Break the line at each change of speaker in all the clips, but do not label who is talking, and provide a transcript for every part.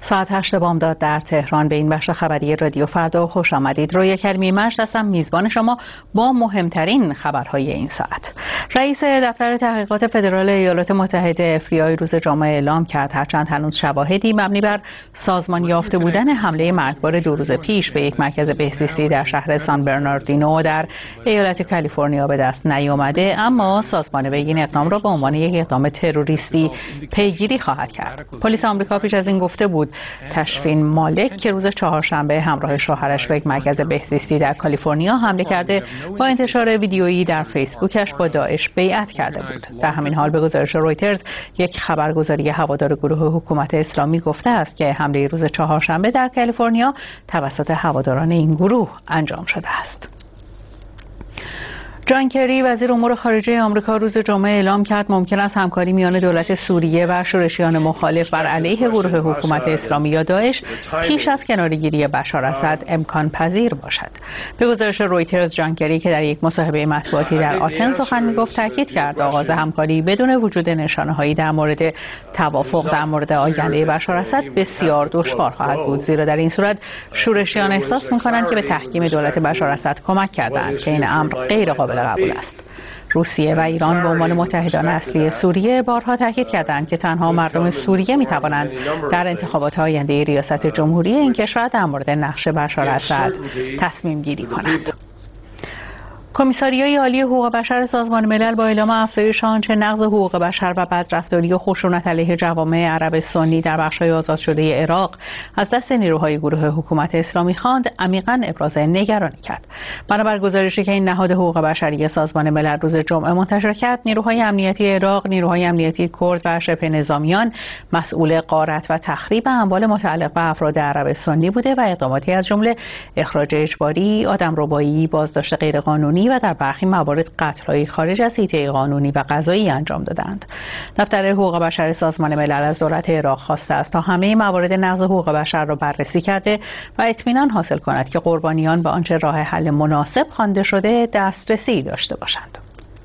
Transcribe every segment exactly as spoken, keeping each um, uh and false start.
ساعت هشت بامداد در تهران به این بخش خبری رادیو فردا خوش آمدید. رویا کریمی مجد هستم، میزبان شما با مهمترین خبرهای این ساعت. رئیس دفتر تحقیقات فدرال ایالات متحده اف بی آی روز جمعه اعلام کرد هرچند هنوز شواهدی مبنی بر سازمان یافته بودن حمله مرگبار دو روز پیش به یک مرکز بهزیستی در شهر سان برناردینو در ایالت کالیفرنیا به دست نیامده، اما سازمان وی این اقدام را به عنوان یک اقدام تروریستی پیگیری خواهد کرد. پلیس آمریکا پیش از این گفته بود تشفین مالک که روز چهارشنبه همراه شوهرش به یک مرکز بهزیستی در کالیفرنیا حمله کرده با انتشار ویدیویی در فیسبوکش با داعش بیعت کرده بود. در همین حال به گزارش رویترز یک خبرگزاری هوادار گروه حکومت اسلامی گفته است که حمله روز چهارشنبه در کالیفرنیا توسط هواداران این گروه انجام شده است. جان کری وزیر امور خارجه آمریکا روز جمعه اعلام کرد ممکن است همکاری میان دولت سوریه و شورشیان مخالف بر علیه گروه حکومت اسلامی یا داعش پیش از کناره‌گیری بشار اسد امکان پذیر باشد. به گزارش رویترز جان کری که در یک مصاحبه مطبوعاتی در آتن سخن میگفت تاکید کرد آغاز همکاری بدون وجود نشانه‌هایی در مورد توافق در مورد آینده بشار اسد بسیار دشوار خواهد بود، زیرا در این صورت شورشیان احساس می‌کنند که به تحکیم دولت بشار اسد کمک کردند که این امر غیر قابل قبول است. روسیه و ایران به عنوان متحدان اصلی سوریه بارها تاکید کردند که تنها مردم سوریه می توانند در انتخابات آینده ریاست جمهوری این کشور در مورد نقش بشار اسد تصمیم گیری کنند. کمیساریای عالی حقوق بشر سازمان ملل با اعلام افزایش آنچه نقض حقوق بشر و بدرفتاری و خشونت علیه جوامع عرب سنی در بخش‌های آزاد شده عراق از دست نیروهای گروه حکومت اسلامی خواند، عمیقاً ابراز نگرانی کرد. بنابر گزارشی که این نهاد حقوق بشری سازمان ملل روز جمعه منتشر کرد، نیروهای امنیتی عراق، نیروهای امنیتی کرد و شبه نظامیان مسئول غارت و تخریب اموال متعلق به افراد عرب سنی بوده و اقداماتی از جمله اخراج اجباری، آدمربایی، بازداشت غیرقانونی و در برخی موارد قتل‌های خارج از حیطه قانونی و قضایی انجام دادند. دفتر حقوق بشر سازمان ملل از دولت عراق خواسته است تا همه موارد نقض حقوق بشر را بررسی کرده و اطمینان حاصل کند که قربانیان به آنچه راه حل مناسب خوانده شده دسترسی داشته باشند.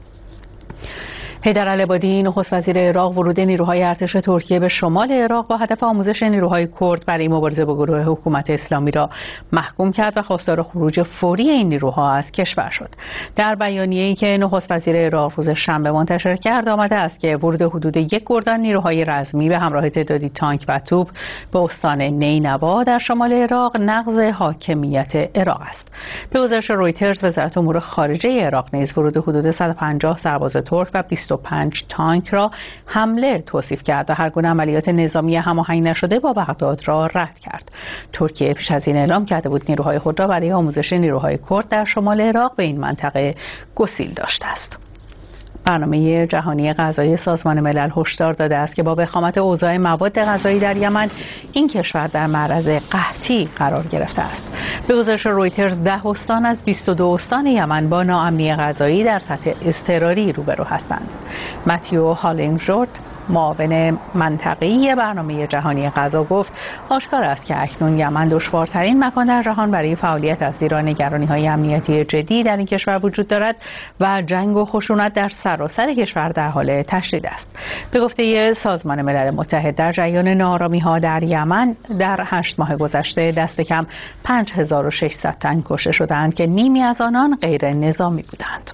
حیدر العبادی نخست وزیر عراق ورود نیروهای ارتش ترکیه به شمال عراق با هدف آموزش نیروهای کرد برای مبارزه با گروه حکومت اسلامی را محکوم کرد و خواستار خروج فوری این نیروها از کشور شد. در بیانیه‌ای که نخست وزیر عراق روز شنبه منتشر کرد آمده است که ورود حدود یک گردان نیروهای رزمی به همراه تعدادی تانک و توپ به استان نینوا در شمال عراق نقض حاکمیت عراق است. به گزارش رویترز وزارت امور خارجه عراق نیز ورود حدود صد و پنجاه سرباز ترک و بیست و پنج تانک را حمله توصیف کرد و هر گونه عملیات نظامی هماهنگ نشده با بغداد را رد کرد. ترکیه پیش از این اعلام کرده بود نیروهای خود را برای آموزش نیروهای کرد در شمال عراق به این منطقه گسیل داشته است. برنامه جهانی غذایی سازمان ملل هشدار داده است که با وخامت اوضاع مواد غذایی در یمن این کشور در معرض قحطی قرار گرفته است. به گزارش رویترز ده استان از بیست و دو استان یمن با ناامنی غذایی در سطح اضطراری روبرو هستند. متیو هالینگجورت معاون منطقه‌ای برنامه جهانی غذا گفت آشکار است که اکنون یمن دشوارترین مکان در جهان برای فعالیت است، زیرا نگرانی‌های امنیتی جدی در این کشور وجود دارد و جنگ و خشونت در سراسر کشور در حال تشدید است. به گفته سازمان ملل متحد در جریان ناآرامی‌ها در یمن در هشت ماه گذشته دست کم پنج هزار و ششصد تن کشته شدند که نیمی از آنان غیر نظامی بودند.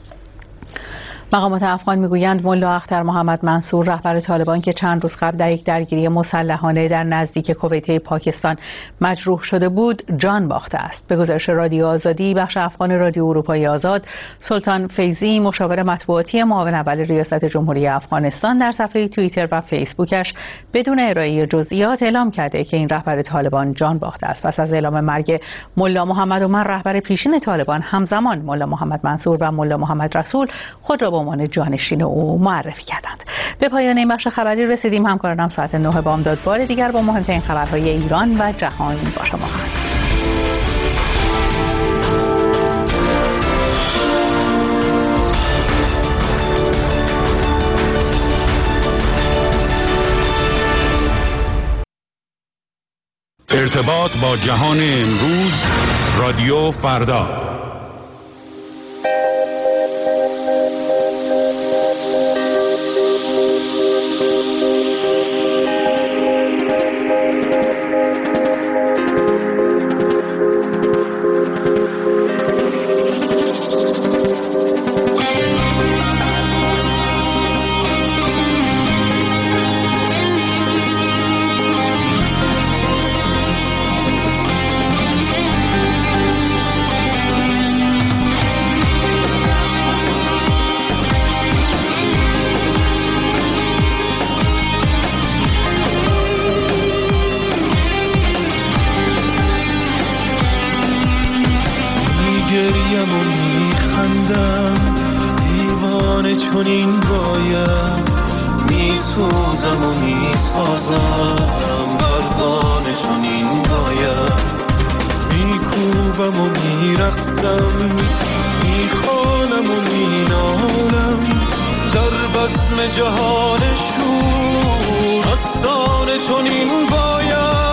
مقامات افغان میگویند ملا اختر محمد منصور رهبر طالبان که چند روز قبل در یک درگیری مسلحانه در نزدیک کویته پاکستان مجروح شده بود جان باخته است. به گزارش رادیو آزادی بخش افغان رادیو اروپای آزاد، سلطان فیضی مشاور مطبوعاتی معاون اول ریاست جمهوری افغانستان در صفحه توییتر و فیسبوکش بدون ارائه جزئیات اعلام کرده که این رهبر طالبان جان باخته است. پس از اعلام مرگ ملا محمد عمر رهبر پیشین طالبان، همزمان ملا محمد منصور و ملا محمد رسول خود را به عنوان جانشین او معرفی کردند. به پایان این بخش خبری رسیدیم. همکارانم ساعت نه بامداد بار دیگر با مهمترین خبرهای ایران و جهان با شما خواهند.
ارتباط با جهان امروز، رادیو فردا.
میسازم پروانه چنین باید میکوبم و میرقصم میخوانم و مینالم در بزم جهان شور آستانه چنین باید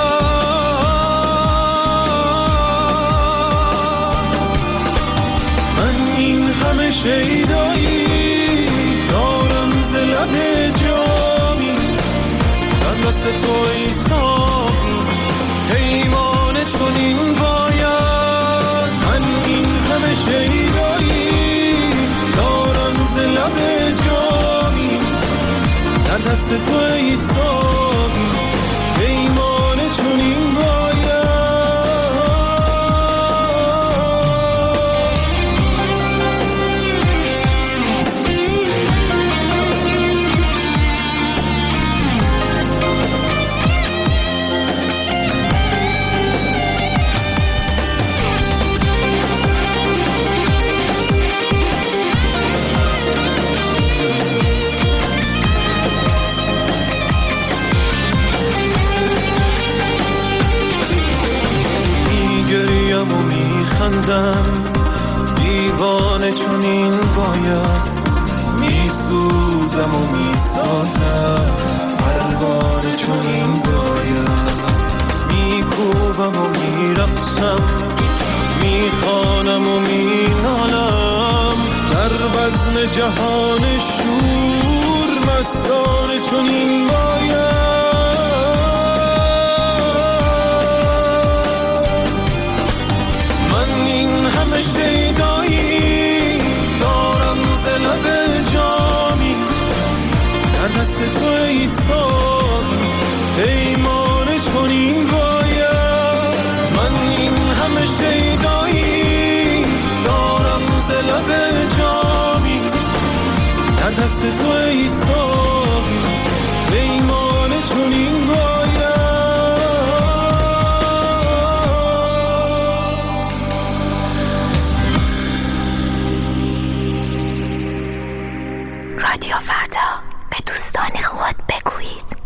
من این همه شیدایی دارم ز لب جامی در دست تو ای ساقی پیمانه چنین باید من این همه شیدایی دارم ز لب جامی در دست تو ای ساقی پیمانه چنین باید دیوانه چنین باید میسوزم و میسازم پروانه چنین باید میکوبم و میرقصم میخوانم و مینالم در بزم جهان شور مستانه چنین باید شیدایی دارم ز لب جامی در دست تو ای ساقی پیمانه چنین باید من این همه شیدایی دارم ز لب جامی در دست تو ای ساقی پیمانه چنین باید
رادیو فردا به دوستان خود بگویید.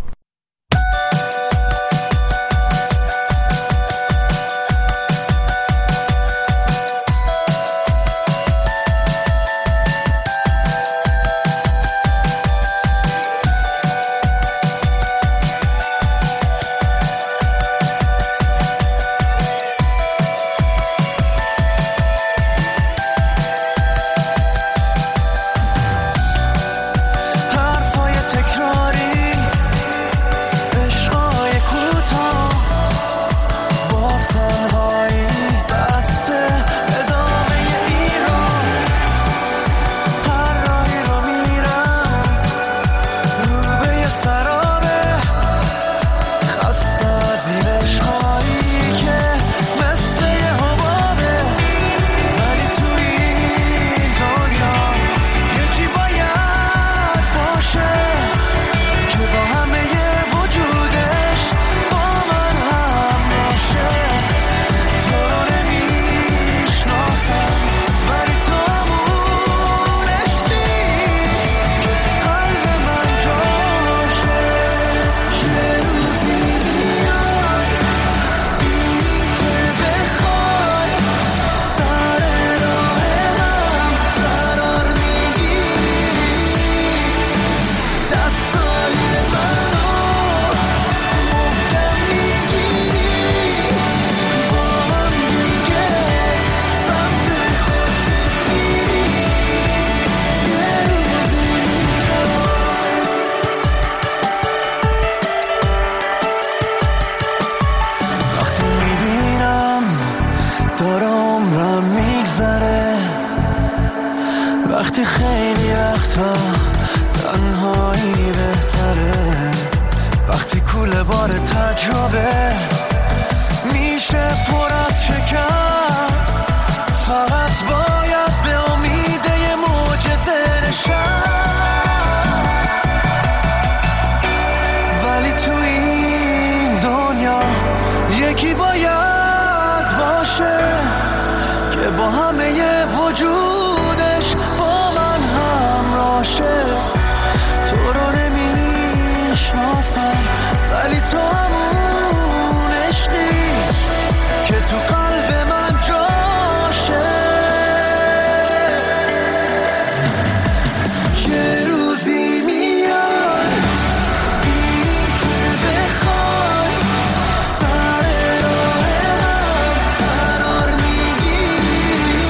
ولی تو همون عشقی که تو قلب من جاشه. یه روزی میاد این که بخوای سر راه هم قرار میگیری،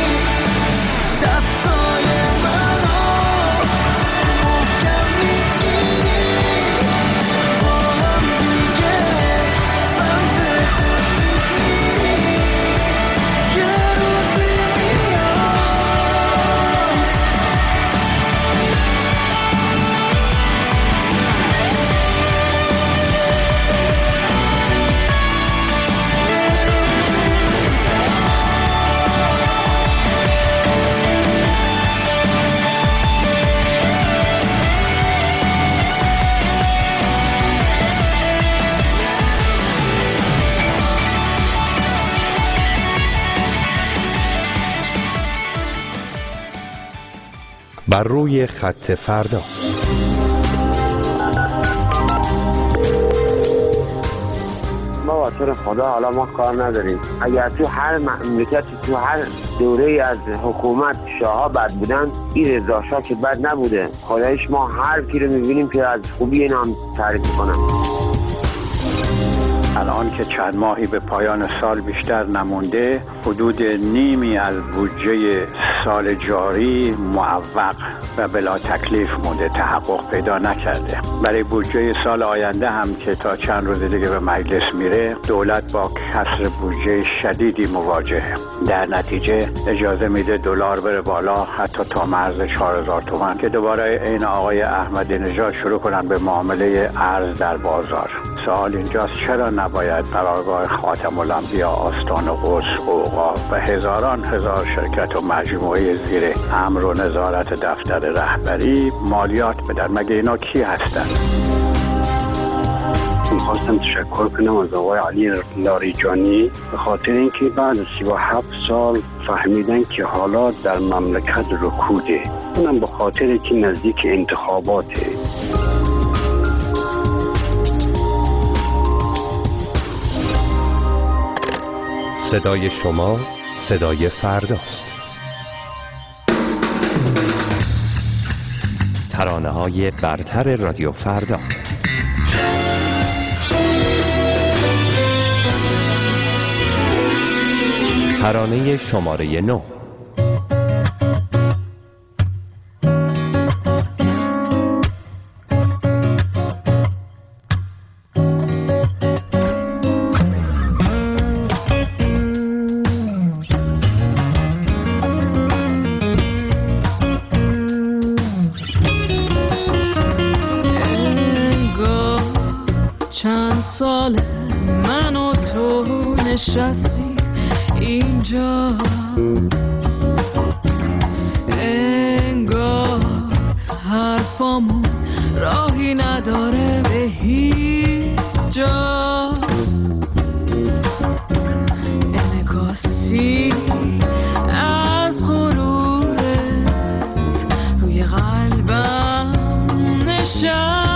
دستای منو محکم میگیری، با هم دیگه سمت خورشید میری. یه روزی میاد.
بر روی خط فردا.
ما واسه خدا حالا ما کار نداریم. اگر تو هر مملکت تو هر دوره از حکومت شاها بد بودن، این رضا شاه که بد نبوده. خدایش ما هر کی رو میبینیم که از خوبی این هم تعریف کنم.
الان که چند ماهی به پایان سال بیشتر نمونده، حدود نیمی از بودجه سال جاری معوق و بلا تکلیف مونده، تحقق پیدا نکرده. برای بودجه سال آینده هم که تا چند روز دیگه به مجلس میره، دولت با کسر بودجه شدیدی مواجهه. در نتیجه اجازه میده دلار بره بالا حتی تا مرز چهار هزار تومان که دوباره این آقای احمدی نژاد شروع کنن به معامله ارز در بازار. سوال اینجاست چرا نباید قرارگاه خاتم الانبیا، آستان قدس، اوقاف و هزاران هزار شرکت و مجموعه زیر امر و نظارت دفتر رهبری مالیات بدن؟ مگه اینا کی هستن؟
میخواستم تشکر کنم از آقای علی لاریجانی به خاطر اینکه بعد از سی و هفت سال فهمیدن که حالات در مملکت رکوده، اونم به خاطر که نزدیک انتخاباته.
صدای شما صدای فرداست. ترانه‌های برتر رادیو فردا. ترانه شماره نه.
سال من و تو نشستی اینجا، انگار حرفامون راهی نداره به هیچ جا. انعکاسی از غرورت روی قلبم نشسته،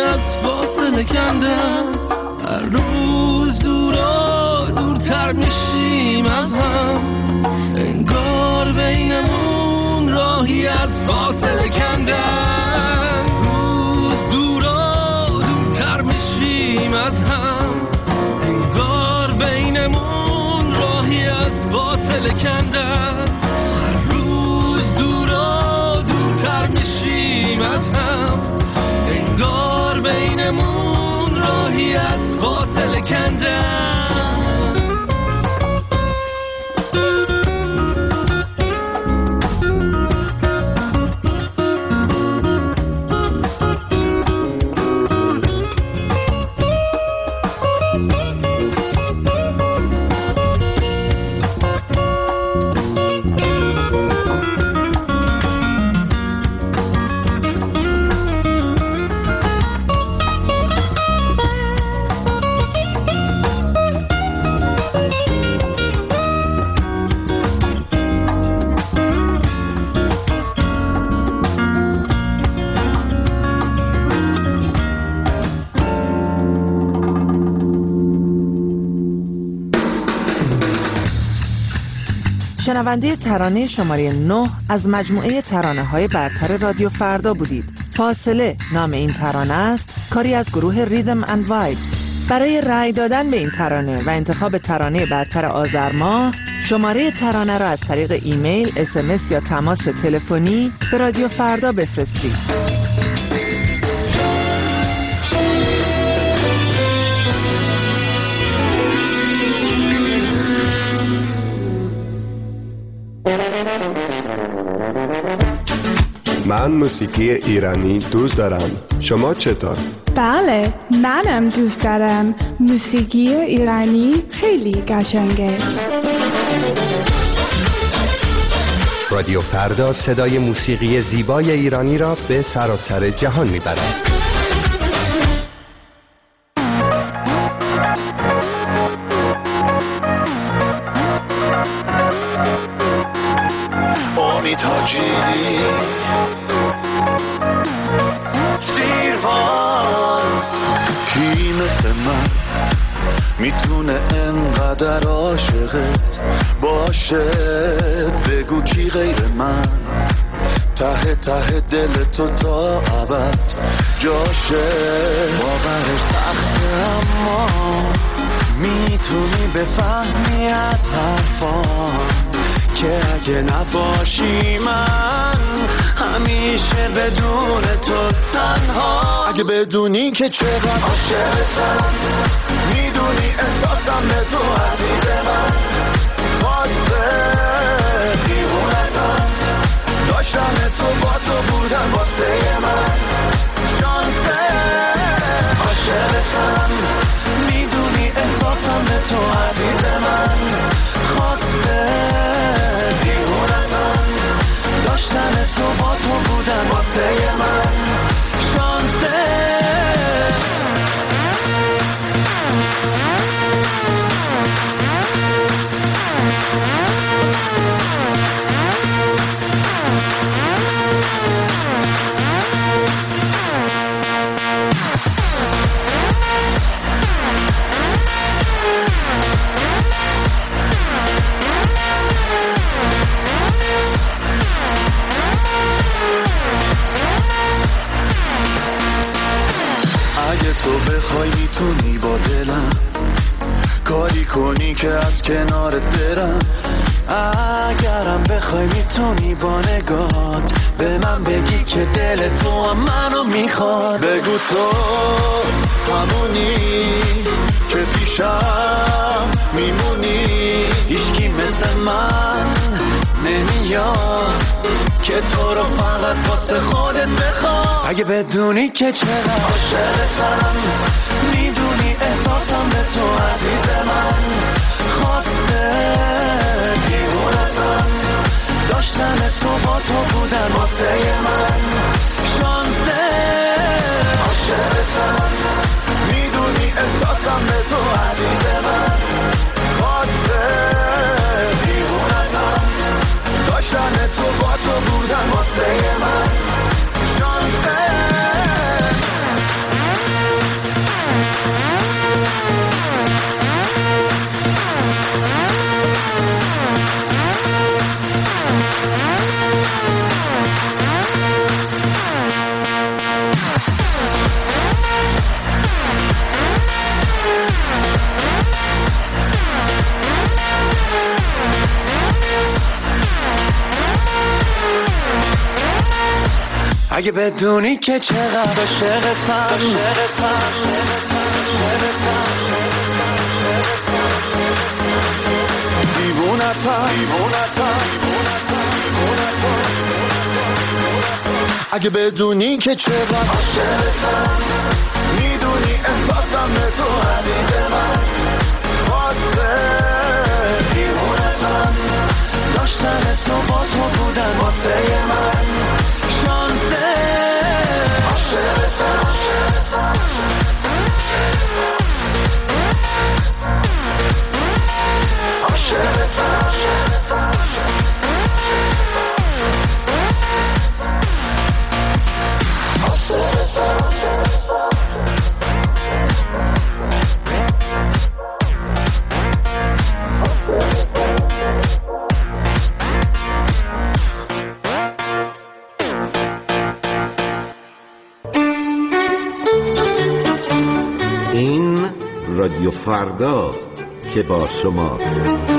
از فاصله کندن، هر روز دورا دورتر میشیم از هم، انگار بینمون راهی از فاصله کندن، روز دورا دورتر میشیم از هم، انگار بینمون راهی از فاصله کندن، هر روز دورا دورتر میشیم از هم، انگار بینمون راهی از فاصله کندن.
شنونده ترانه شماره نه از مجموعه ترانه های برتر رادیو فردا بودید. فاصله نام این ترانه است، کاری از گروه ریدم اند وایب. برای رأی دادن به این ترانه و انتخاب ترانه برتر آذر ماه، شماره ترانه را از طریق ایمیل، اس ام اس یا تماس تلفنی به رادیو فردا بفرستید.
من موسیقی ایرانی دوست دارم. شما چطور؟
بله، منم دوست دارم. موسیقی ایرانی خیلی قشنگه.
رادیو فردا صدای موسیقی زیبای ایرانی را به سراسر جهان میبرد.
امید حاجی سیروان، کی مثل من میتونه انقدر عاشقت باشه؟ بگو کی غیر من ته ته دل تو تا ابد جاشه؟ باورش سخته اما میتونی بفهمی از حرفان که اگه نباشی من همیشه بدون تو تنها. اگه بدونی که چقدر عاشقتم، میدونی احساسم به تو عزیز من، خواسته دیوونتم، داشتن تو با تو بودن واسه من شانسه. عاشقتم، میدونی احساسم به تو عزیز من، خواسته دیوونتم، داشتن تو با تو بودن واسه من شانسه. تو بخوای میتونی با دلم کاری کنی که از کنارت برم. اگرم بخوای میتونی با نگات به من بگی که دل تو هم منو میخواد. بگو تو همونی که پیشم میمونی، هیچکی مثل من نمیاد که تو رو فقط واسه خودت بخواد. اگه بدونی که چقدر عاشقتم، میدونی احساسم به تو عزیز من، خواسته دیوونتم، داشتن تو با تو بودن واسه من شانسه. عاشقتم، میدونی احساسم به تو عزیز من، خواسته دیوونتم، داشتن تو با تو بودن واسه من شانسه. بدونی که چقدر عاشقتم عاشقتم دیوونتم دیوونتم اگه بدونی که چقدر عاشقتم میدونی احساسم به تو عزیز من واسه دیوونتم داشتن تو با تو بودن واسه من شانسه عاشقتم
این رادیو فرداست که با شماست.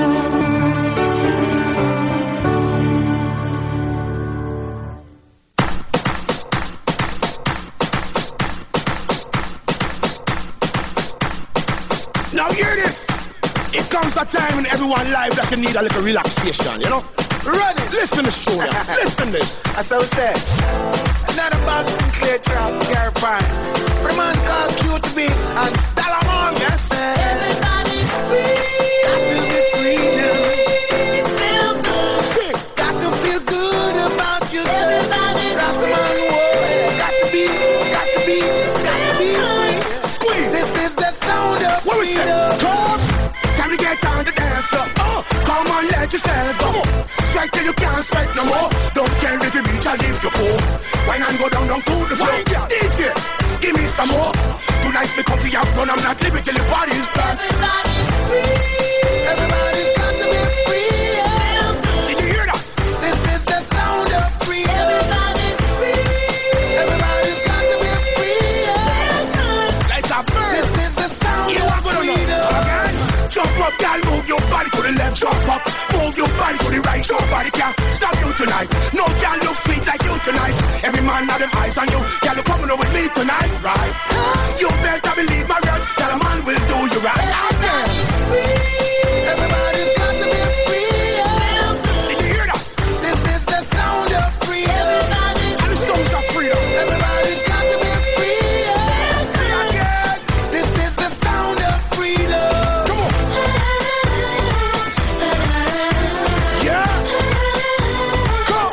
Now hear this. It comes a time in everyone's life that you need a little relaxation, you know? Ready? Listen to show ya. Listen this. That's how it said. Not about Sinclair Trap, Gary Pine. For the man called Q T B and Dalamon. Yes, sir. Everybody's free. Got to be free now. Feel good. Sing. Got to feel good about yourself. Everybody's Rastaman, whoa. Got to be, got to be, got to be free. Squeeze. This is the sound of freedom. Come. Time to get on the dance floor. Oh, come on, let yourself go. Strike till you can't strike no more. Don't care if you reach or leave your poor. Why not go down, down to the floor? D J, give me some more. Tonight's me comfy and fun. I'm not living till the party's done. Everybody's free. Everybody's got to be free. Yeah. Did you hear that? This is the sound of freedom. Everybody's free. Everybody's got to be free. Yeah. Like a bird. This is the sound you of freedom. Again, jump up, girl, move your body to the left. Jump up, move your body to the right. Nobody can stop you tonight. No girl look sweet like you tonight. Every man have them eyes on you. Girl, you coming over with me tonight, right? You better believe my words. Girl, a man will do you right. Everybody's free. Everybody's got to be free. Yeah. Did you hear that? This is the sound of freedom. Everybody's and the songs of freedom. Everybody's got to be free. Yeah. Again. This is the sound of freedom. Come on. Yeah. Come.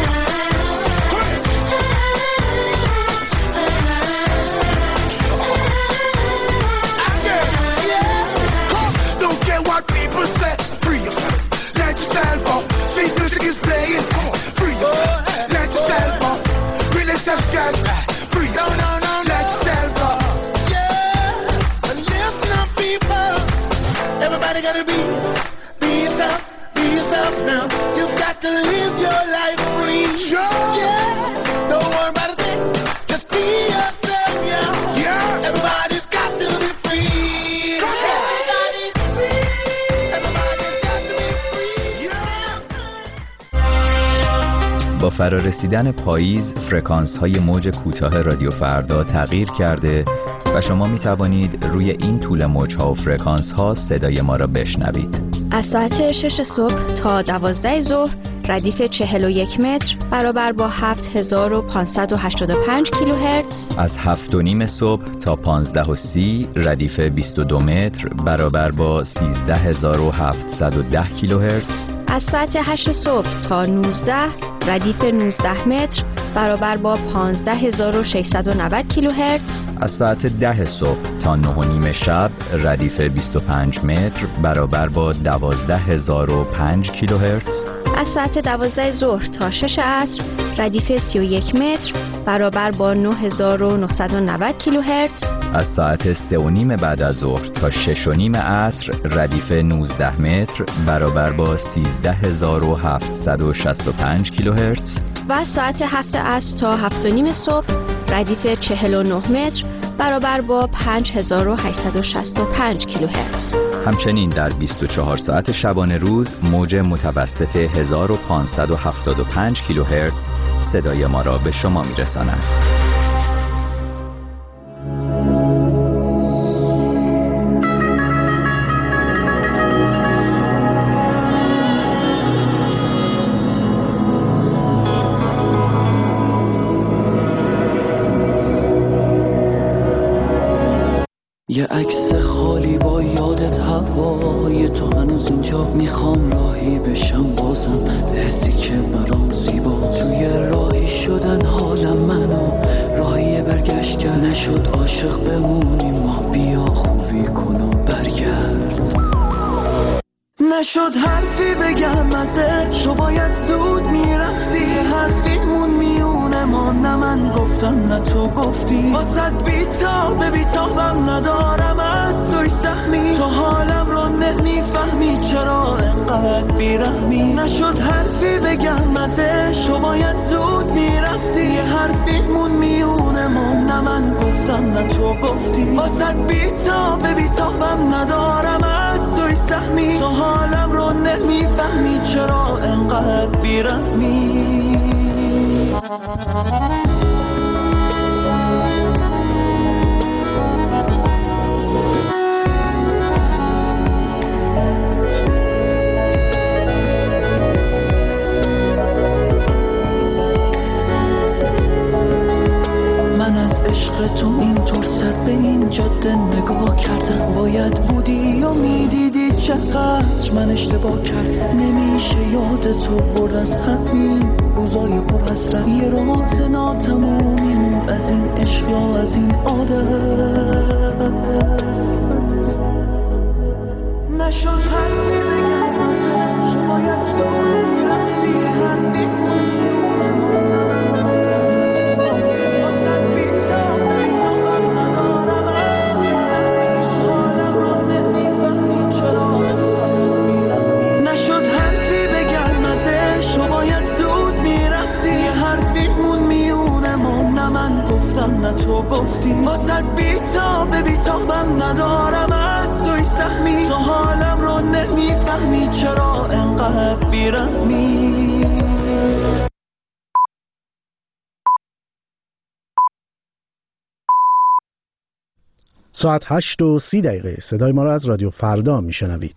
Don't care what people say. Free yourself. Let yourself up. Sweet music is playing. Come on. Free yourself. Let yourself up. Release that stress. Free. No, no, no. Let yourself up. Yeah. And listen up, people. Everybody gotta be, be yourself. Be yourself now. You got to live your life free. Yeah. Don't worry about a thing. Just be yourself, yeah. Yeah. Everybody's got to be free. Come on. Everybody's free. Everybody's got to be free. Yeah.
با فرارسیدن پاییز فرکانس‌های موج کوتاه رادیو فردا تغییر کرده و شما می توانید روی این طول موج‌ها و فرکانس‌ها صدای ما را بشنوید.
از ساعت شش صبح تا دوازده ظهر ردیف چهل و یک متر برابر با هفت هزار و پانصد و هشتاد و پنج کیلوهرتز.
از هفت و نیم صبح تا پانزده و سی ردیف بیست و دو متر برابر با سیزده هزار و هفتصد و ده کیلوهرتز.
از ساعت هشت صبح تا نوزده ردیف نوزده متر برابر با پانزده هزار و ششصد و نود کیلوهرتز.
از ساعت ده صبح تا نه و نیم شب ردیف بیست و پنج متر برابر با دوازده هزار و پنج کیلوهرتز.
از ساعت دوازده ظهر تا شش عصر ردیف سی و یک متر برابر با نه هزار و نهصد و نود کیلوهرتز.
از ساعت سه و نیم بعد از ظهر تا شش و نیم عصر ردیف نوزده متر برابر با سیزده هزار و هفتصد و شصت و پنج کیلوهرتز.
و از ساعت هفت عصر تا هفت و نیم صبح ردیف چهل و نه متر برابر با پنج هزار و هشتصد و شصت و پنج کیلوهرتز.
همچنین در بیست و چهار ساعت شبانه روز موج متوسط هزار و پانصد و هفتاد و پنج کیلوهرتز صدای ما را به شما می‌رساند.
یه عکس خالی با یادت هوای تو هنوز اینجا، میخوام راهی بشم بازم حسی که برام زیبا، توی راهی شدن حالم منو راهی برگشت کرد، نشد عاشق بمونیم ما، بیا خوبی کن و برگرد، نشد حرفی بگم ازش تو باید زود میرفتی، حرفیمون میونه ما، نه من گفتم نه تو گفتی، واسد بیتاب بیتابم ندارم از توی سهمی، تو حالم رو نمیفهمی چرا انقدر بیرحمی، نشد حرفی بگم ازش تو باید زود میرفتی، حرفیمون میونه ما، نه من گفتم نه تو گفتی، واسد بیتاب بیتابم ندارم از توی سهمی، تو حالم رو نمیفهمی چرا انقدر بیرحمی. من از عشق تو اینطور سر به این جاده نگاه کردم، باید بودی و میدیدی چقدر من اشتباه کردم، نمیشه یاد تو برد از همین روزای پر حسرت، یه راز ناتمومی موند از این عشق یا از این عادت، نشد حرفی بگم ازش باید تو میرفتی، حرفی نه تو گفتی، واسد بیتاب بیتابم ندارم از توی سهمی، تو حالم رو نمیفهمی چرا انقدر بیرحمی.
ساعت هشت و سی دقیقه صدای ما را از رادیو فردا میشنوید.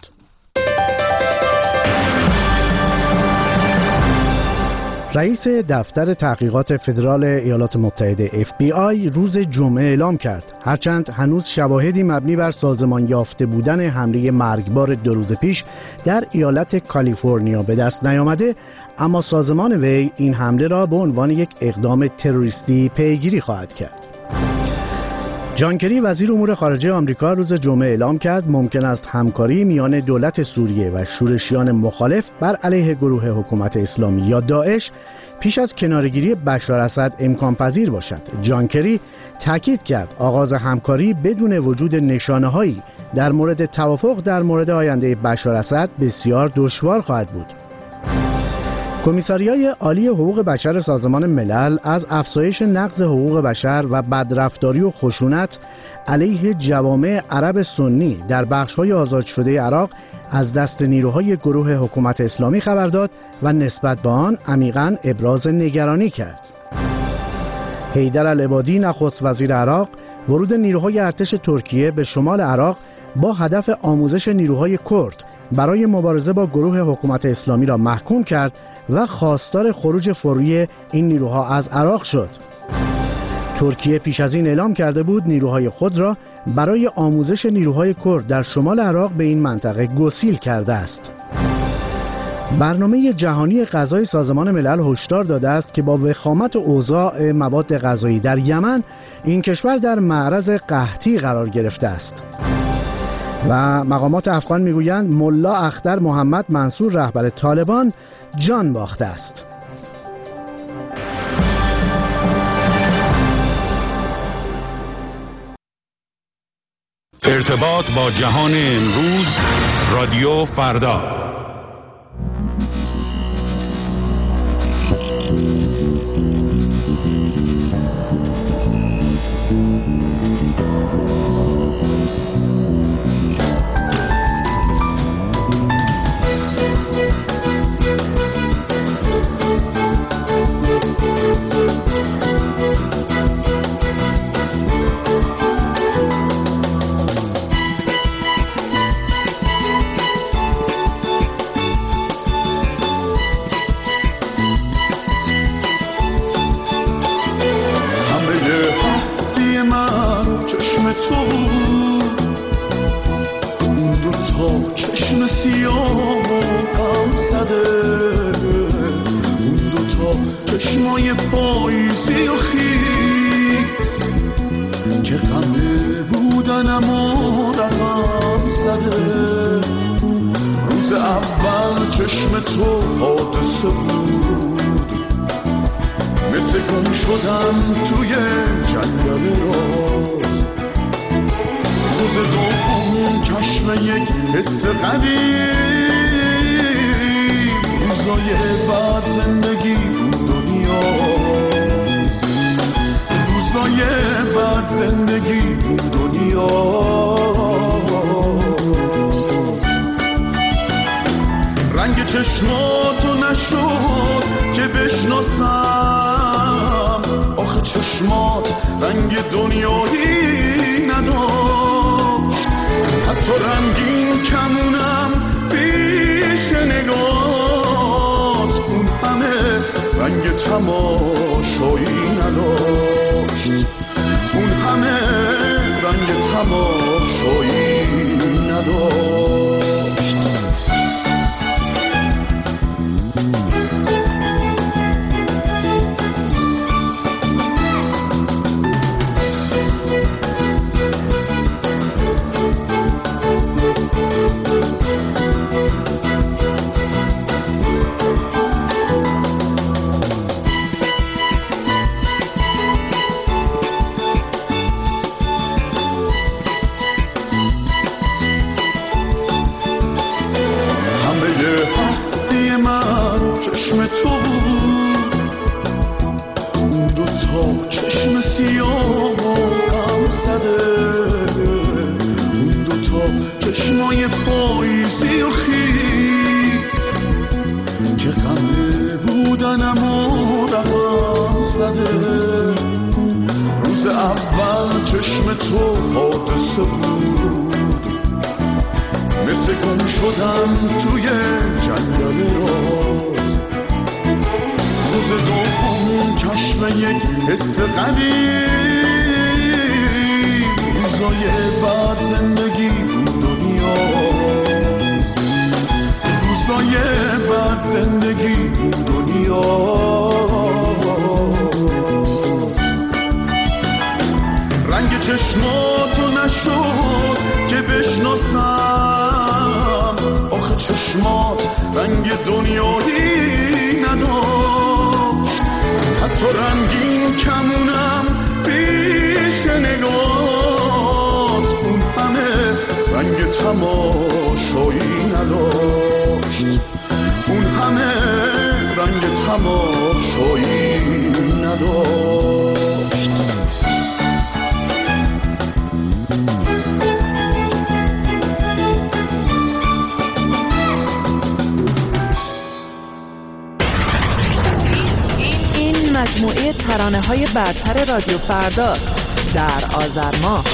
رئیس دفتر تحقیقات فدرال ایالات متحده اف بی آی روز جمعه اعلام کرد هرچند هنوز شواهدی مبنی بر سازمان یافته بودن حمله مرگبار دو روز پیش در ایالت کالیفرنیا به دست نیامده، اما سازمان وی این حمله را به عنوان یک اقدام تروریستی پیگیری خواهد کرد. جان کری وزیر امور خارجه آمریکا روز جمعه اعلام کرد ممکن است همکاری میان دولت سوریه و شورشیان مخالف بر علیه گروه حکومت اسلامی یا داعش پیش از کنارگیری بشار اسد امکان پذیر باشد. جان کری تاکید کرد آغاز همکاری بدون وجود نشانه‌هایی در مورد توافق در مورد آینده بشار اسد بسیار دشوار خواهد بود. کمیساریای عالی حقوق بشر سازمان ملل از افزایش نقض حقوق بشر و بدرفتاری و خشونت علیه جوامع عرب سنی در بخش‌های آزاد شده عراق از دست نیروهای گروه حکومت اسلامی خبر داد و نسبت به آن عمیقاً ابراز نگرانی کرد. حیدر العبادی نخست وزیر عراق ورود نیروهای ارتش ترکیه به شمال عراق با هدف آموزش نیروهای کرد برای مبارزه با گروه حکومت اسلامی را محکوم کرد و خواستار خروج فوری این نیروها از عراق شد. ترکیه پیش از این اعلام کرده بود نیروهای خود را برای آموزش نیروهای کرد در شمال عراق به این منطقه گسیل کرده است. برنامه جهانی غذای سازمان ملل هشدار داده است که با وخامت و اوضاع مواد غذایی در یمن این کشور در معرض قحطی قرار گرفته است. و مقامات افغان میگویند ملا اختر محمد منصور رهبر طالبان جان باخته است.
ارتباط با جهان امروز، رادیو فردا.
تو بود، اون دو تا چشم سیاه غم زده، اون دو تا چشمای پاییزی و خیس که غمه بودن اما رقم زده. روز اول چشم تو حادثه بود، مثل گم شدم توی جنگل راز. روز دوم کشف یک حس غریب، روزای بعد زندگی دنیاست، روزای بعد زندگی دنیاست. رنگ چشماتو نشد که بشناسم، آخه چشمات رنگ دنیایی نداشت. حتی رنگین کمونم پیش نگات، اون همه رنگ تماشایی نداشت، اون همه رنگ تماشایی نداشت.
مجموعه ترانه‌های برتر رادیو فردا در آذر ماه.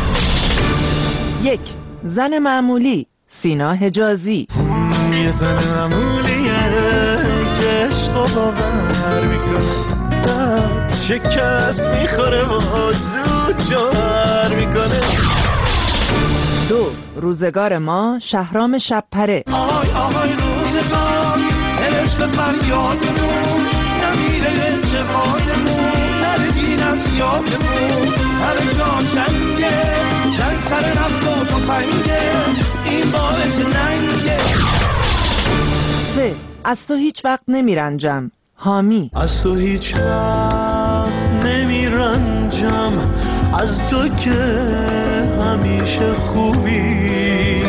یک، زن معمولی، سینا حجازی.
یه زن معمولیه که عشقو باور میکنه، دست شکست میخوره و زود جوهر میکنه.
دو، روزگار ما، شهرام شبپره.
آهای آهای روزگار، دلش به فریادمون نمیره انتقادمون، نردین از یادمون، هر جا چنگه چند سر نفت و تفنگه، این باعث ننگه.
سه، از تو هیچ وقت نمیرنجم، حامی.
از تو هیچ وقت نمیرنجم، از تو که همیشه خوبی،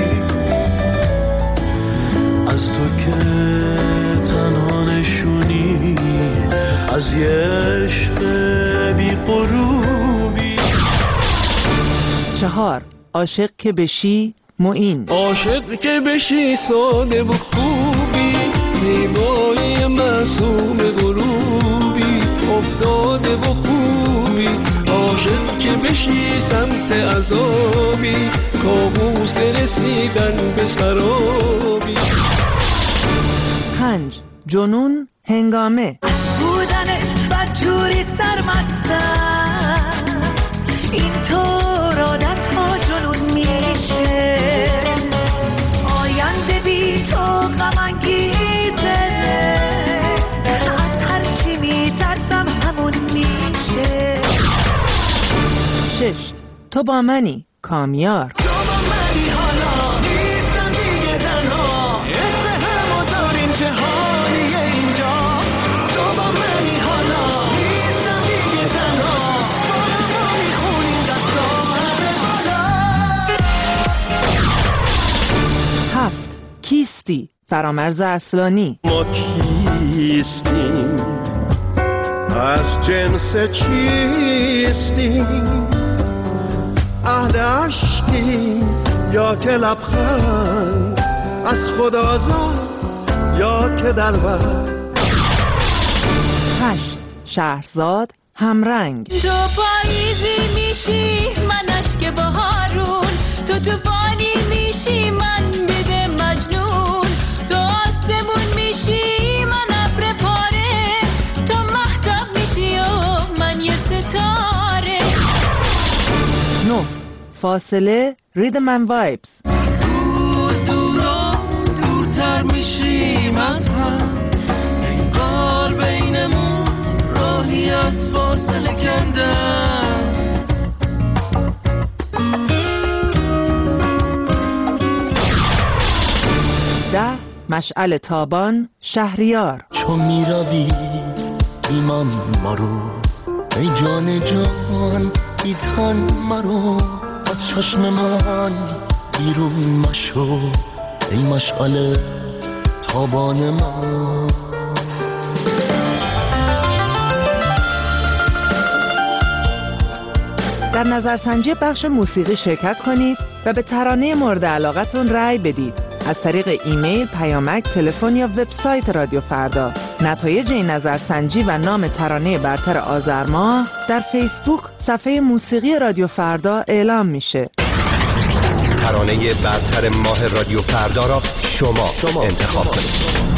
از تو که تنها نشونی از یه عشق بی غروبی.
چهار، عاشق که بشی، معین.
عاشق که بشی ساده و خوبی، زیبایی معصوم غروبی، افتاده و خوبی. عاشق که بشی سمت عذابی، کابوس رسیدن به سرابی.
پنج، جنون هنگامه.
بودنت بدجوری سرمستم، این طور آدم
تو با منی کامیار. هفت کیستی فرامرز اصلانی.
ما کیستیم، از جنس چیستیم، اهل عشقیم یا که لبخند از خدا زد یا که دلبر.
هشت شهرزاد همرنگ.
تو پاییزی میشی من اشک بهارون، تو توفانی میشی من بده مجنون، تو آسمون میشی من ابر پاره، تو مهتاب میشی و من یه ستاره.
نه فاصله ریدم اند وایبز.
روز دورا دورتر میشیم از هم، انگار بینمون راهی از فاصله کندم.
ده مشعل تابان شهریار.
چون میروی ایمان مرو، ای جان جان ایتان مرو، از چشم من بیرون مشو، ای مشعل تابان من.
در نظرسنجی بخش موسیقی شرکت کنید و به ترانه مورد علاقتون رأی بدید از طریق ایمیل، پیامک، تلفن یا وبسایت رادیو فردا. نتایج این نظرسنجی و نام ترانه برتر آذر ماه در فیسبوک صفحه موسیقی رادیو فردا اعلام میشه.
ترانه برتر ماه رادیو فردا را شما, شما. انتخاب کنید.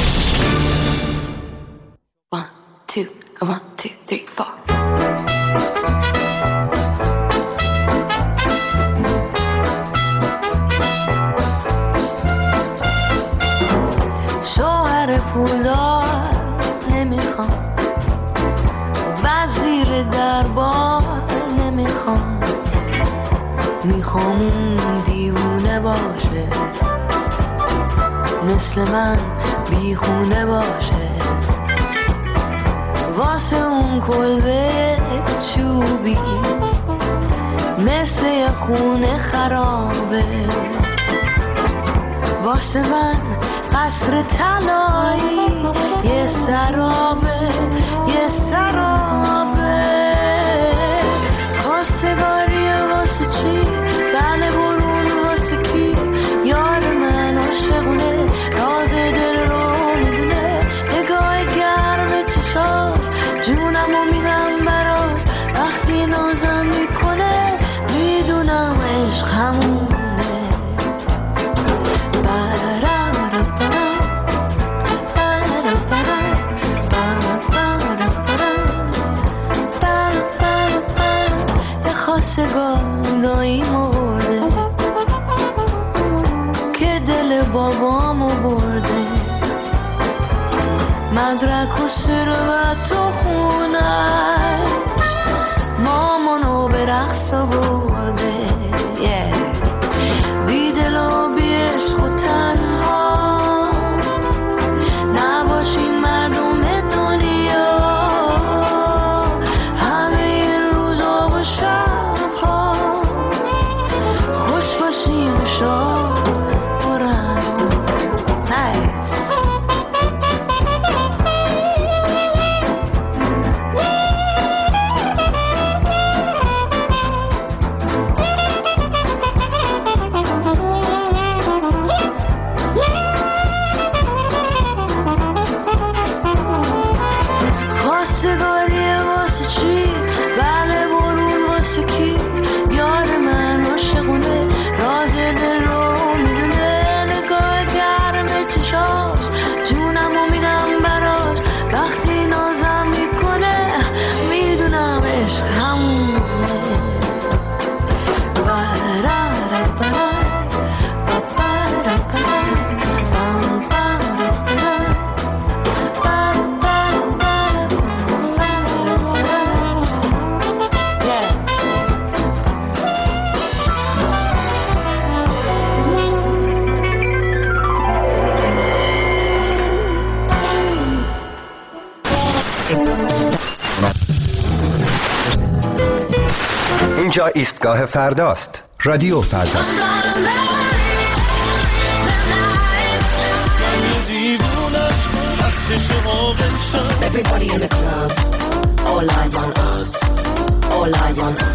one, two, one, two, three, four. شوهر پولدار نمیخوام، وزیر دربار نمیخوام، میخوام اون دیوونه باشه، مثل من بیخونه باشه، واسه اون کلبه چوبی مثل یه خونه خرابه، واسه من قصر طلایی یه سرابه، یه سرابه. خواستگاریه واسه چی؟ بله برون واسه کی؟ یار من عاشقونه، راز دل رو میدونه، نگاه گرم چشاش جونمو میدم براش، وقتی نازم میکنه میدونم عشق همونه. خواستگاردایی مرده که دل بابامو برده، مدرک و ثروت و خونش مامانو به رقص برده. بی دل و بی عشق و تنها نباشین مردم دنیا، همه این روزا و شبها خوش باشین و شاد و رنگا. نایس.
اینجا ایستگاه فرداست. رادیو فردا.
Everybody in the club, all eyes on us, all eyes on us.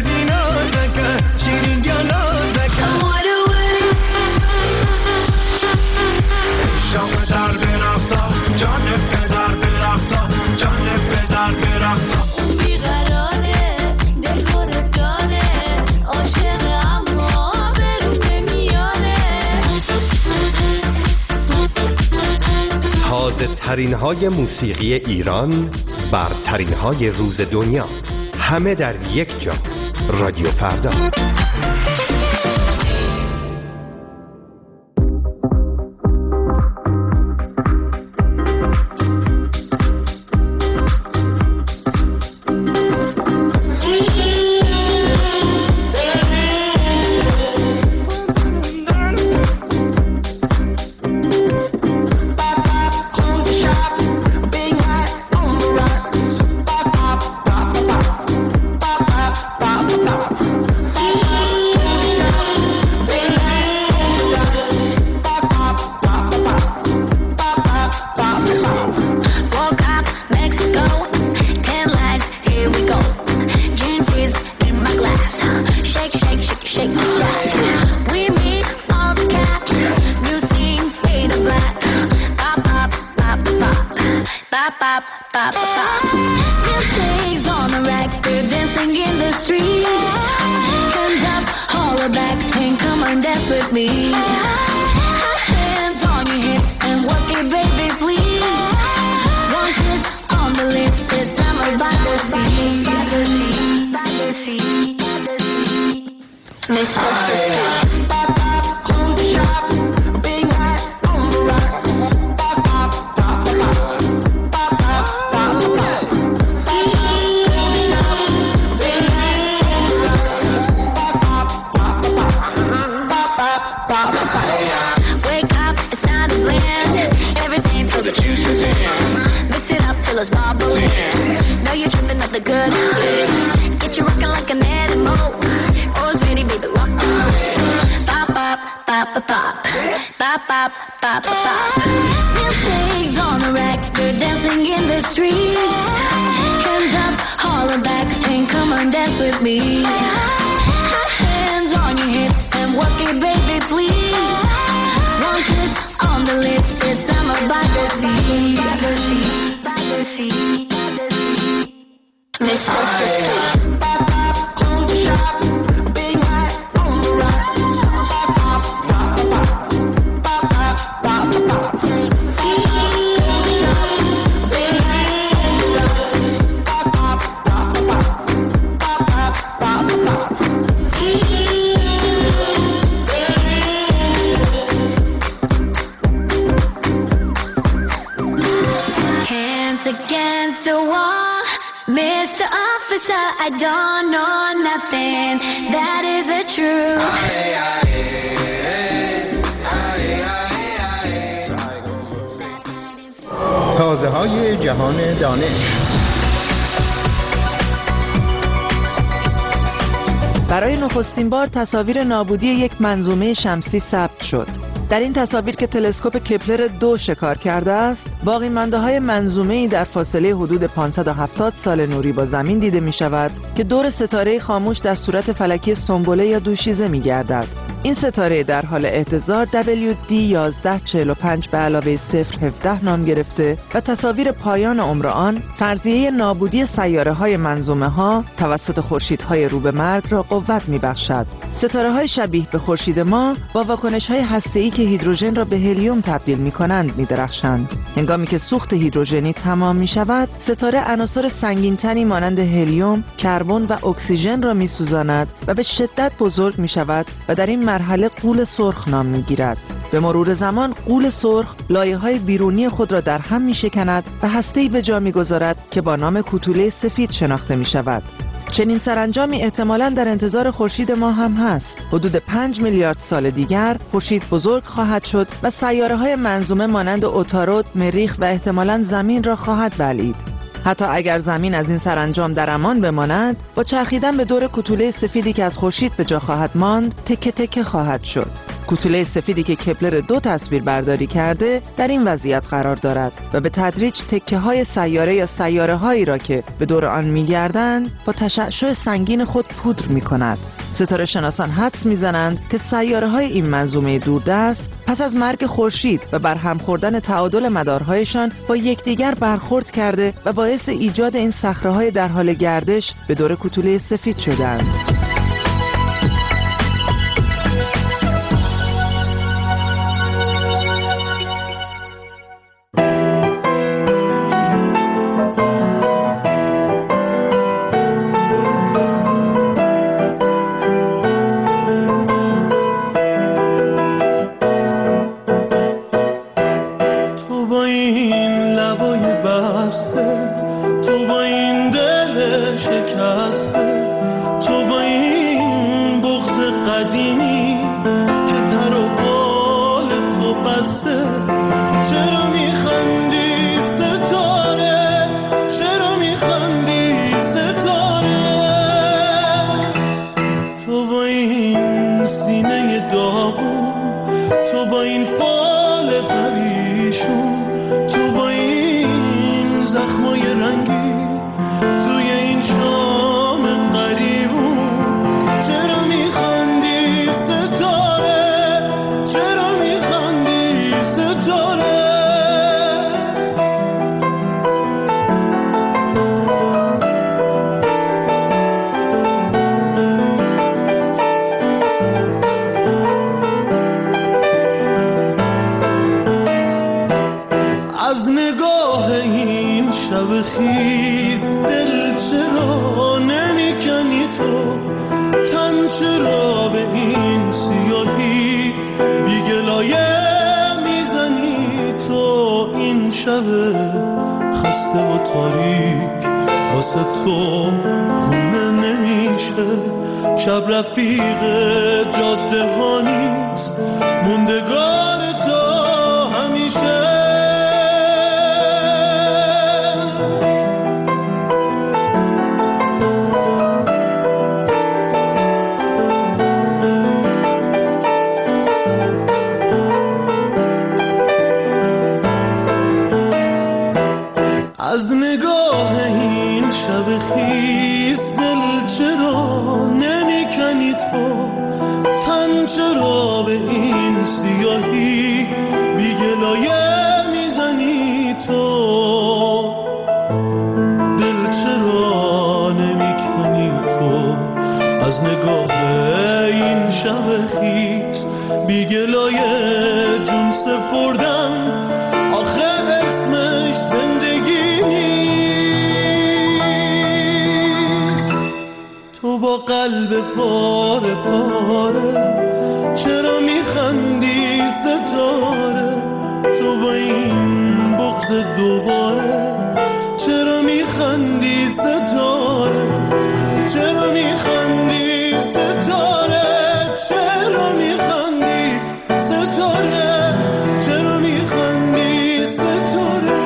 تازه ترین های موسیقی ایران، برترین های روز دنیا، همه در یک جا. رادیو فردا.
تازه های جهان دانش.
برای نخستین بار تصاویر نابودی یک منظومه شمسی ثبت شد. در این تصاویر که تلسکوپ کپلر دو شکار کرده است، باقی مانده های منظومه‌ای در فاصله حدود پانصد و هفتاد سال نوری با زمین دیده می شود که دور ستاره خاموش در صورت فلکی سنبله یا دوشیزه می گردد. این ستاره در حال اهتزار دبلیو دی یازده چهل و پنج به علاوه صفر هفده نام گرفته و تصاویر پایان عمر آن فرضیه نابودی سیاره‌های منظومه‌ها توسط خورشیدهای رو به مرگ را قوت می‌بخشد. ستاره‌های شبیه به خورشید ما با واکنش‌های هسته‌ای که هیدروژن را به هلیوم تبدیل می‌کنند می‌درخشند. هنگامی که سوخت هیدروژنی تمام می‌شود، ستاره عناصر سنگین‌تری مانند هلیوم، کربن و اکسیژن را می‌سوزاند و به شدت بزرگ می‌شود و در این مرحله غول سرخ نام می‌گیرد. به مرور زمان غول سرخ لایه‌های بیرونی خود را در هم می‌شکند و هسته‌ای به جا می‌گذارد که با نام کوتوله سفید شناخته می‌شود. چنین سرانجامی احتمالاً در انتظار خورشید ما هم هست. حدود پنج میلیارد سال دیگر خورشید بزرگ خواهد شد و سیاره‌های منظومه مانند عطارد، مریخ و احتمالاً زمین را خواهد بلعید. حتی اگر زمین از این سرانجام در امان بماند، با چرخیدن به دور کوتوله سفیدی که از خورشید به جا خواهد ماند، تکه تکه خواهد شد. کوتوله سفیدی که کپلر دو تصویر برداری کرده در این وضعیت قرار دارد و به تدریج تکه های سیاره یا سیاره هایی را که به دور آن می‌گردند با تشعشع سنگین خود پودر می‌کند. ستاره شناسان حدس می‌زنند که سیاره های این منظومه دوردست پس از مرگ خورشید و برهم خوردن تعادل مدارهایشان با یکدیگر برخورد کرده و باعث ایجاد این صخره‌های در حال گردش به دور کوتوله سفید شدند.
از نگاه این شب خیس دل چرا نمیکنی تو، تن چرا به این سیاهی بی گلایه میزنی تو، دل چرا نمیکنی تو از نگاه این شب خیس بی گلایه جون سپردم، آخه اسمش زندگی نیست. تو با قلب پاره پاره چرا میخندی ستاره، تو با این بغض دوباره چرا میخندی ستاره، چرا میخندی ستاره، چرا میخندی ستاره، چرا میخندی ستاره.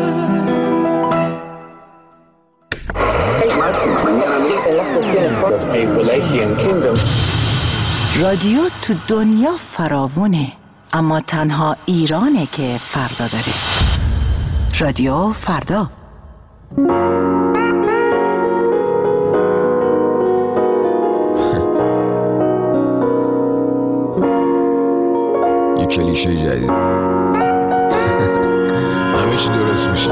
رادیو تو دنیا فراوونه، اما تنها ایرانه که فردا داره. رادیو فردا.
یه کلیشه جدید همه چی درست میشه.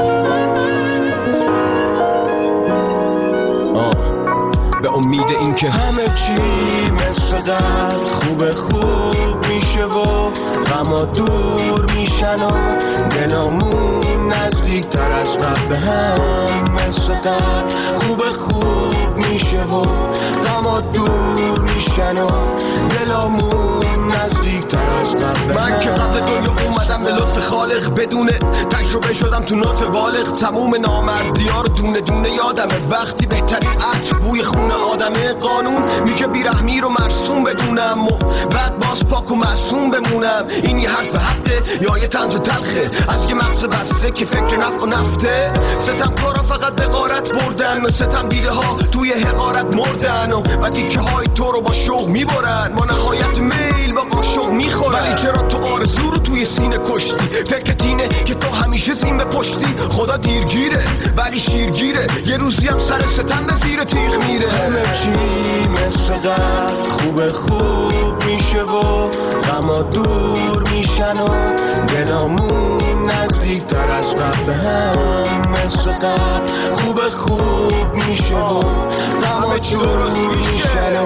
به امید این که همه چی مثل قبل خوب خوب میشه و غما دور میشن و دلامون نزدیک تر از قبل هم مثل قبل خوب خوب میشه و غما دور میشن و دلامون نزدیکتر از قبل. من که قبل دنیا اومدم به لطف خالق، بدون تجربه شدم تو نطف بالغ. تموم نامردی‌ها رو دونه دونه یادمه، وقتی بهترین عطر بوی خون آدمه. قانون میگه بیرحمی رو مرسوم بدونم و بعد باز پاک و معصوم بمونم. این یه حرف حقه یا یه طنز تلخه از یه مغز بسته که فکر نفع و نفته؟ ستم کارا فقط به غارت بردن و ستم دیده ها توی حقارت مردن و بعد دیگه های تو رو با شوق میبرن. ما نهایت میل با قاشق میخورن. ولی چرا تو آرزو رو توی سینه کشتی؟ فکرت اینه که تو همیشه زین به پشتی. خدا دیرگیره ولی شیرگیره، یه روزی هم سر ستم به زیر تیغ میره. همه چی مثل قبل خوب خوب میشه و غما دور میشن و دلامون نزدیکتر از قبل. هم مثل قبل خوب خوب میشه و غما دور میشن و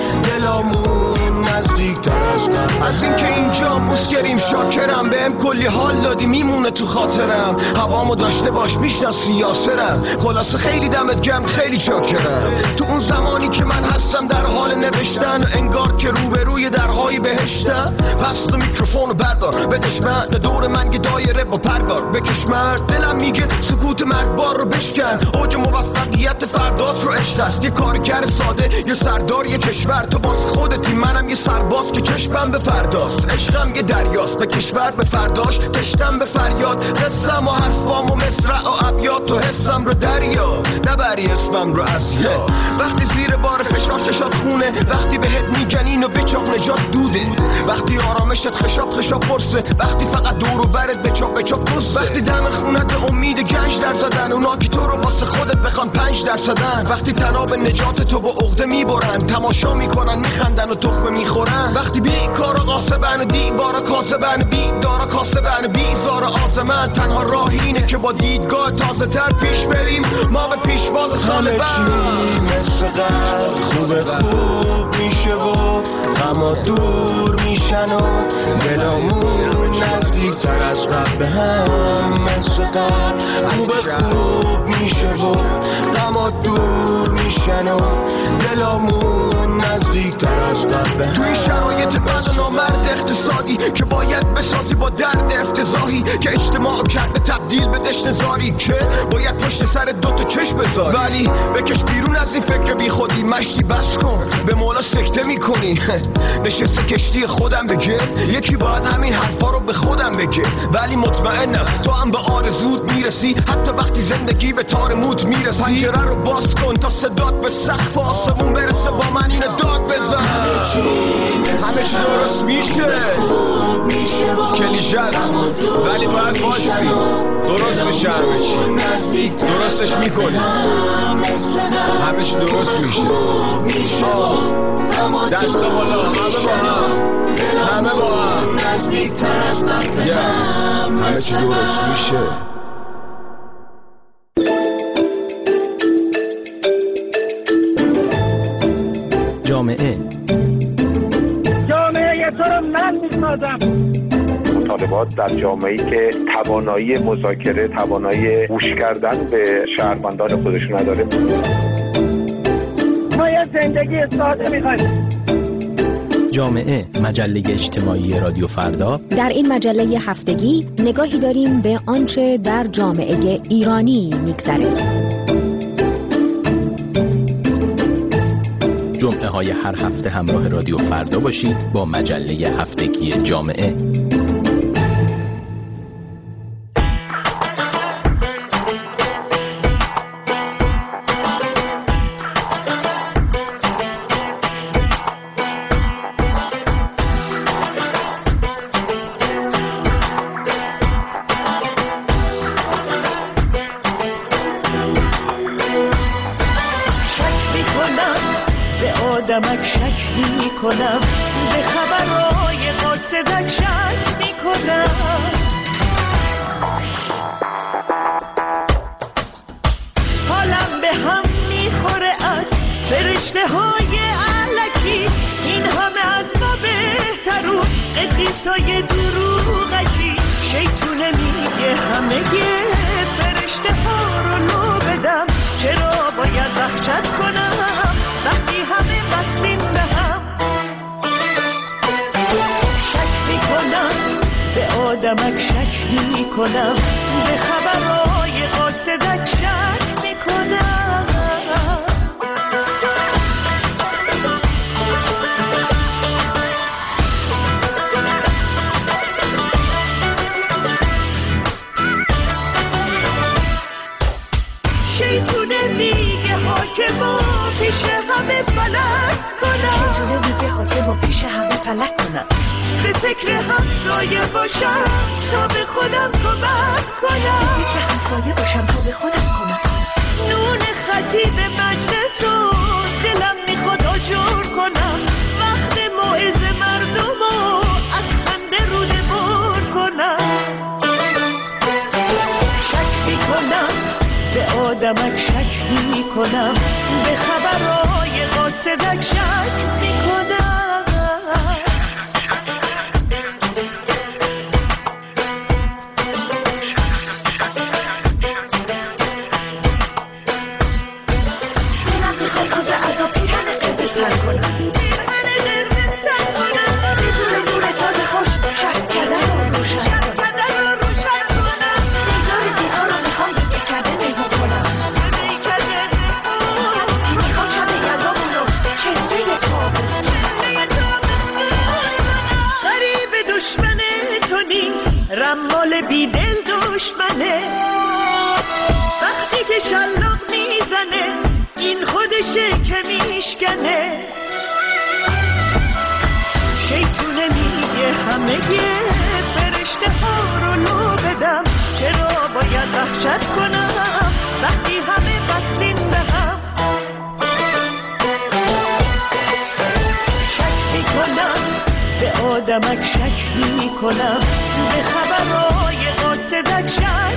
دلامون نزدیکتر از قبل. از اینکه اینجا مسکریم شاکرم، بهم کلی حال دادی میمونه تو خاطرم. هوامو داشته باش میشناسی یاسرم. خلاصه خیلی دمت گرم خیلی شاکرم. تو اون زمانی که من هستم در حال نوشتن و انگار که روبروی درهای بهشتم، پس تو میکروفونو بردار بدش من دور من یه دایره با پرگار بکش مرد. دلم میگه سکوت مرگبار رو بشکن. اوج موفقیت فردات رو عشق است. یه کارگر ساده یه سردار یه کشور. تو باز خودتی منم یه سرباز که چشمم به فرداست. عشقم یه دریاست به کشور به فرداش تشتم به فریاد. قصم و حرفام و مصرع و ابیات و حسم رو دریا نبری اسمم رو از یا. وقتی زیر بار فشار چشات خونه، وقتی بهت میگن اینو بچاق نجات دوده، وقتی آرامشت خشاب خشاب پرسه، وقتی فقط دور و برت بچاق بچاق پرسه، وقتی دم خونت امید گنج در زدن اونا که تو رو واسه خودت بخوان پنج درصدن، وقتی تناب نجات تو با عقده میبرن، تماشا میکنن میخندن و تخمه میخورن، وقتی بیکارا قاسبن و دیوارا کاسبن، بیدارا کاسبن بیزار آزمن، تنها راه اینه که با دیدگاه تازه تر پیش بریم ما به پیشواز سال بعد. مثل قبل خوب خوب میشه و غما دور میشن و دلامون نزدیک تر از قبل به هم. مثل قبل خوب خوب میشه و غما دور میشن و دلامون نزدیک تر از قبل به هم. توی شرایط بد و نامرد اقتصادی که باید بسازی با درد افتضاحی که اجتماع کرده تبدیل به دشت زاری که باید پشت سر دوتا چشم بذاری، ولی بکش بیرون از این فکر بی خودی، مشتی بس کن به مولا سکته میکنی. نشسته کشتی خودم بگه یکی باید همین حرفا رو به خودم بگه، ولی مطمئنم تو هم به آرزوت میرسی حتی وقتی زندگی به تار موت میرسی. پنجره رو باز کن تا صدات به سقف آسمون برسه، با من اینو داد بزن. همه چی درست میشه کلیشه ولی باید باشی درست میشه. همه چی درستش میکنی، همه چی درست میشه. دست بالا همه با هم، همه با هم، همه چی درست میشه.
جامعه
جامعه تو رو من میسازم.
مطالبات در جامعه‌ای که توانایی مذاکره، توانایی گوش کردن به شهروندان خودش نداره.
ما یه زندگی ساده می‌خوایم.
جامعه، مجله اجتماعی رادیو فردا.
در این مجله هفتگی نگاهی داریم به آنچه در جامعه ایرانی می‌گذره.
جمعه های هر هفته همراه رادیو فردا باشید با مجله هفتگی جامعه.
آدمک شک می کنم، به خبرهای قاصدک شک می کنم. شیطونه میگه حاکمو پیش همه فلک کنم، شیطونه میگه حاکمو پیش همه فلک کنم، به فکر همسایه باشم تا به خودم کمک کنم، به فکر همسایه باشم تا به خودم کمک کنم. نون خطیب مجلس و دلم میخواد آجر کنم، وقت موعظه مردم و از خنده روده بر کنم. شک میکنم به آدمک شک میکنم، به خبرهای قاصدک شک میکنم. رمال بی دل دشمنه، وقتی که شلاق میزنه این خودشه که میشکنه. شیطونه میگه همه فرشته ها رو لو بدم، چرا باید وحشت کنم وقتی همه بستیم به هم. شک میکنم به آدمک شک میکنم، به خبرهای قاصدک شک